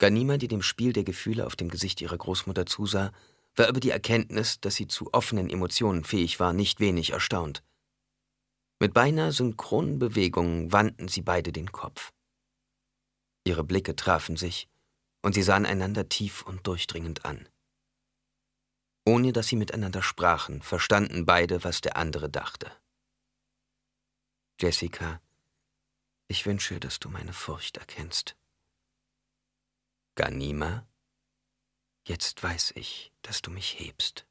Ghanima, die dem Spiel der Gefühle auf dem Gesicht ihrer Großmutter zusah, war über die Erkenntnis, dass sie zu offenen Emotionen fähig war, nicht wenig erstaunt. Mit beinahe synchronen Bewegungen wandten sie beide den Kopf. Ihre Blicke trafen sich, und sie sahen einander tief und durchdringend an. Ohne dass sie miteinander sprachen, verstanden beide, was der andere dachte. »Jessica, ich wünsche, dass du meine Furcht erkennst.« »Ghanima, jetzt weiß ich, dass du mich hebst.«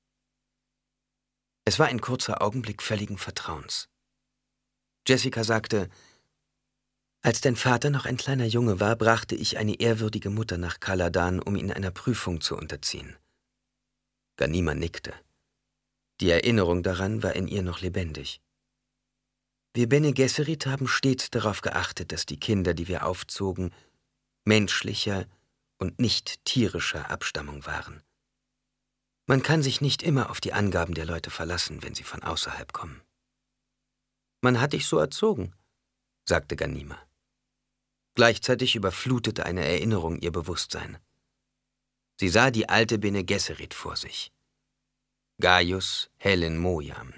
Es war ein kurzer Augenblick völligen Vertrauens. Jessica sagte: »Als dein Vater noch ein kleiner Junge war, brachte ich eine ehrwürdige Mutter nach Kaladan, um ihn einer Prüfung zu unterziehen.« Ghanima nickte. Die Erinnerung daran war in ihr noch lebendig. »Wir Bene Gesserit haben stets darauf geachtet, dass die Kinder, die wir aufzogen, menschlicher und nicht tierischer Abstammung waren. Man kann sich nicht immer auf die Angaben der Leute verlassen, wenn sie von außerhalb kommen.« »Man hat dich so erzogen«, sagte Ghanima. Gleichzeitig überflutete eine Erinnerung ihr Bewusstsein. Sie sah die alte Bene Gesserit vor sich. Gaius Helen Mojam.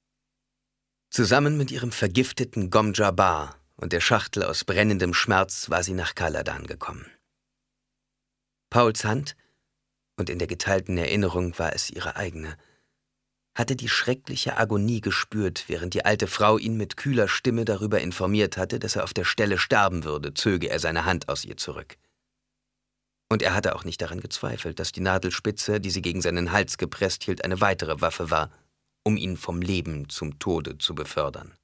Zusammen mit ihrem vergifteten Gom Jabbar und der Schachtel aus brennendem Schmerz war sie nach Kaladan gekommen. Pauls Hand, und in der geteilten Erinnerung war es ihre eigene, hatte die schreckliche Agonie gespürt, während die alte Frau ihn mit kühler Stimme darüber informiert hatte, dass er auf der Stelle sterben würde, zöge er seine Hand aus ihr zurück. Und er hatte auch nicht daran gezweifelt, dass die Nadelspitze, die sie gegen seinen Hals gepresst hielt, eine weitere Waffe war, um ihn vom Leben zum Tode zu befördern.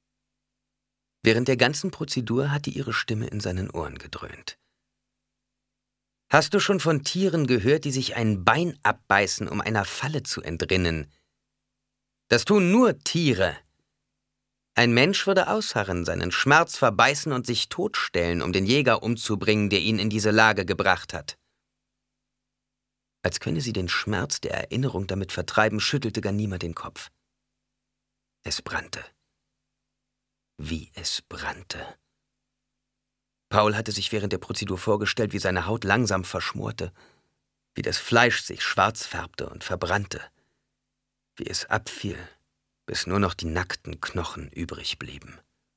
Während der ganzen Prozedur hatte ihre Stimme in seinen Ohren gedröhnt. »Hast du schon von Tieren gehört, die sich ein Bein abbeißen, um einer Falle zu entrinnen? Das tun nur Tiere. Ein Mensch würde ausharren, seinen Schmerz verbeißen und sich totstellen, um den Jäger umzubringen, der ihn in diese Lage gebracht hat.« Als könne sie den Schmerz der Erinnerung damit vertreiben, schüttelte Ghanima den Kopf. Es brannte. Wie es brannte. Paul hatte sich während der Prozedur vorgestellt, wie seine Haut langsam verschmorte, wie das Fleisch sich schwarz färbte und verbrannte, wie es abfiel, bis nur noch die nackten Knochen übrig blieben.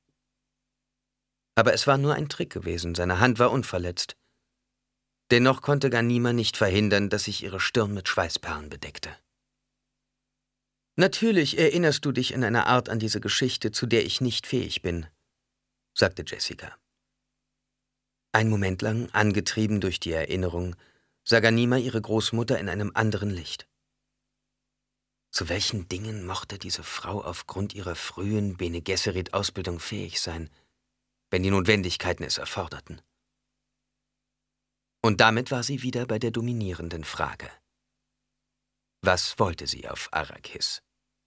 Aber es war nur ein Trick gewesen, seine Hand war unverletzt. Dennoch konnte Ghanima nicht verhindern, dass sich ihre Stirn mit Schweißperlen bedeckte. »Natürlich erinnerst du dich in einer Art an diese Geschichte, zu der ich nicht fähig bin«, sagte Jessica. Ein Moment lang, angetrieben durch die Erinnerung, sah Ghanima ihre Großmutter in einem anderen Licht. Zu welchen Dingen mochte diese Frau aufgrund ihrer frühen Bene Gesserit-Ausbildung fähig sein, wenn die Notwendigkeiten es erforderten? Und damit war sie wieder bei der dominierenden Frage. Was wollte sie auf Arrakis?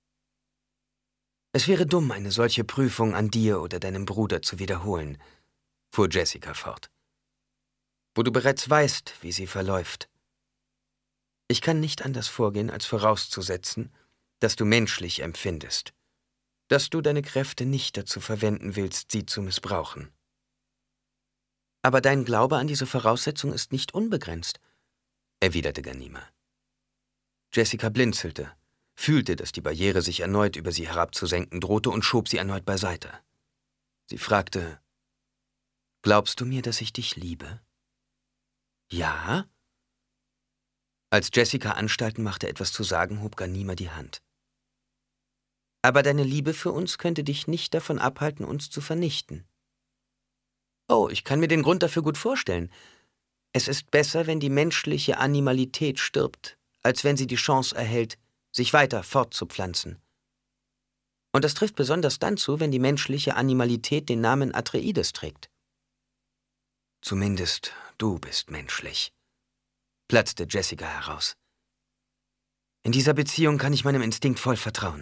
»Es wäre dumm, eine solche Prüfung an dir oder deinem Bruder zu wiederholen«, fuhr Jessica fort, »wo du bereits weißt, wie sie verläuft. Ich kann nicht anders vorgehen, als vorauszusetzen, dass du menschlich empfindest, dass du deine Kräfte nicht dazu verwenden willst, sie zu missbrauchen. Aber dein Glaube an diese Voraussetzung ist nicht unbegrenzt«, erwiderte Ghanima. Jessica blinzelte, fühlte, dass die Barriere sich erneut über sie herabzusenken drohte und schob sie erneut beiseite. Sie fragte: »Glaubst du mir, dass ich dich liebe?« »Ja?« Als Jessica Anstalten machte, etwas zu sagen, hob Ghanima die Hand. »Aber deine Liebe für uns könnte dich nicht davon abhalten, uns zu vernichten.« »Oh, ich kann mir den Grund dafür gut vorstellen. Es ist besser, wenn die menschliche Animalität stirbt, als wenn sie die Chance erhält, sich weiter fortzupflanzen. Und das trifft besonders dann zu, wenn die menschliche Animalität den Namen Atreides trägt.« »Zumindest du bist menschlich«, platzte Jessica heraus. »In dieser Beziehung kann ich meinem Instinkt voll vertrauen.«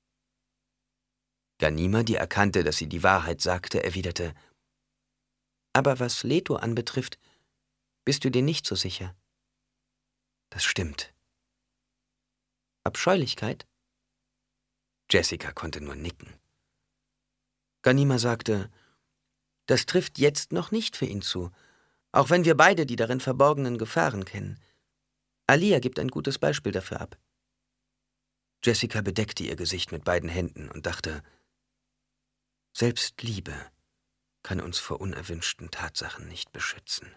Ghanima, die erkannte, dass sie die Wahrheit sagte, erwiderte: »Aber was Leto anbetrifft, bist du dir nicht so sicher.« »Das stimmt.« »Abscheulichkeit?« Jessica konnte nur nicken. Ghanima sagte: »Das trifft jetzt noch nicht für ihn zu. Auch wenn wir beide die darin verborgenen Gefahren kennen. Alia gibt ein gutes Beispiel dafür ab. Jessica bedeckte ihr Gesicht mit beiden Händen und dachte, selbst Liebe kann uns vor unerwünschten Tatsachen nicht beschützen.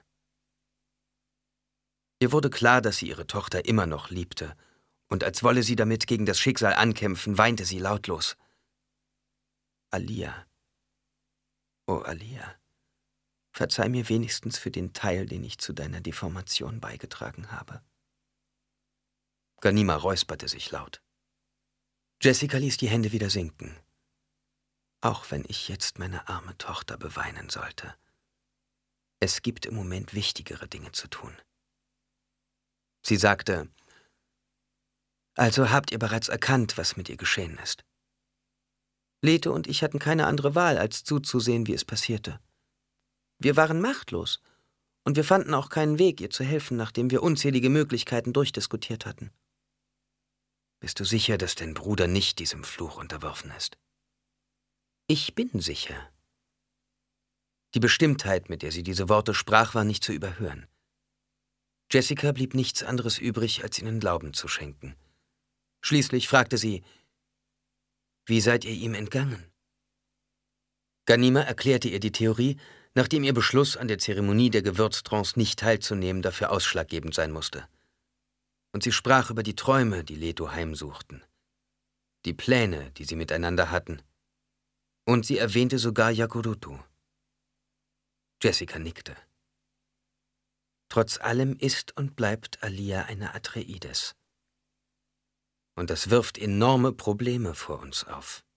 Ihr wurde klar, dass sie ihre Tochter immer noch liebte, und als wolle sie damit gegen das Schicksal ankämpfen, weinte sie lautlos. Alia, oh Alia, verzeih mir wenigstens für den Teil, den ich zu deiner Deformation beigetragen habe. Ghanima räusperte sich laut. Jessica ließ die Hände wieder sinken. Auch wenn ich jetzt meine arme Tochter beweinen sollte, es gibt im Moment wichtigere Dinge zu tun. Sie sagte, also habt ihr bereits erkannt, was mit ihr geschehen ist. Leto und ich hatten keine andere Wahl, als zuzusehen, wie es passierte. Wir waren machtlos und wir fanden auch keinen Weg, ihr zu helfen, nachdem wir unzählige Möglichkeiten durchdiskutiert hatten. Bist du sicher, dass dein Bruder nicht diesem Fluch unterworfen ist? Ich bin sicher. Die Bestimmtheit, mit der sie diese Worte sprach, war nicht zu überhören. Jessica blieb nichts anderes übrig, als ihnen Glauben zu schenken. Schließlich fragte sie, wie seid ihr ihm entgangen? Ghanima erklärte ihr die Theorie, nachdem ihr Beschluss, an der Zeremonie der Gewürztrance nicht teilzunehmen, dafür ausschlaggebend sein musste. Und sie sprach über die Träume, die Leto heimsuchten, die Pläne, die sie miteinander hatten. Und sie erwähnte sogar Yakurutu. Jessica nickte. Trotz allem ist und bleibt Alia eine Atreides. Und das wirft enorme Probleme vor uns auf.